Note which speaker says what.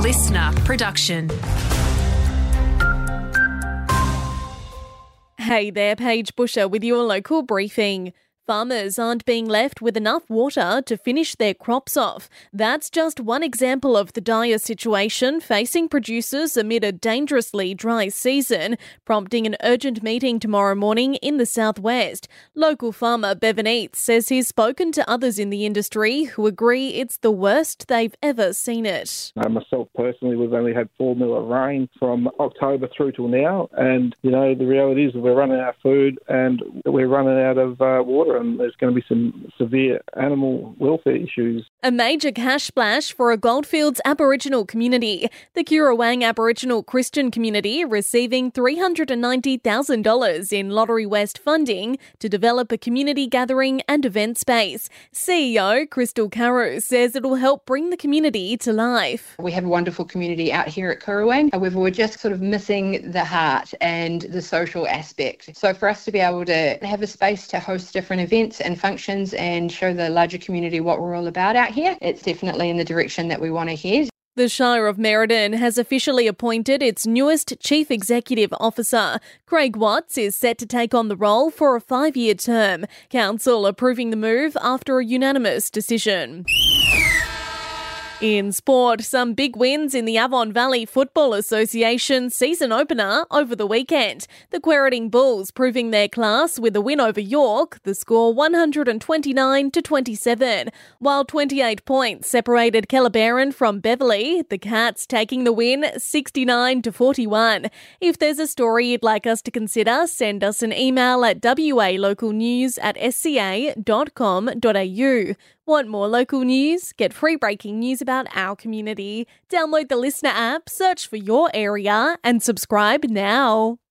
Speaker 1: listener production.
Speaker 2: Hey there, Paige Busher with your local briefing. Farmers aren't being left with enough water to finish their crops off. That's just one example of the dire situation facing producers amid a dangerously dry season, prompting an urgent meeting tomorrow morning in the southwest. Local farmer Bevan Eates says he's spoken to others in the industry who agree it's the worst they've ever seen it.
Speaker 3: Myself personally, we've only had 4 mil of rain from October through till now, and the reality is that we're running out of food and we're running out of water, and there's going to be some severe animal welfare issues.
Speaker 2: A major cash splash for a Goldfields Aboriginal community. The Currawang Aboriginal Christian community receiving $390,000 in Lottery West funding to develop a community gathering and event space. CEO Crystal Carew says it will help bring the community to life.
Speaker 4: We have a wonderful community out here at Currawang. However, we're just sort of missing the heart and the social aspect. So for us to be able to have a space to host different events and functions and show the larger community what we're all about out here, it's definitely in the direction that we want to head.
Speaker 2: The Shire of Merredin has officially appointed its newest Chief Executive Officer. Craig Watts is set to take on the role for a 5-year term. Council approving the move after a unanimous decision. In sport, some big wins in the Avon Valley Football Association season opener over the weekend. The Quairading Bulls proving their class with a win over York, the score 129-27, while 28 points separated Kellabarron from Beverley, the Cats taking the win 69-41. If there's a story you'd like us to consider, send us an email at walocalnews@sca.com.au. Want more local news? Get free breaking news about our community. Download the Listener app, search for your area and subscribe now.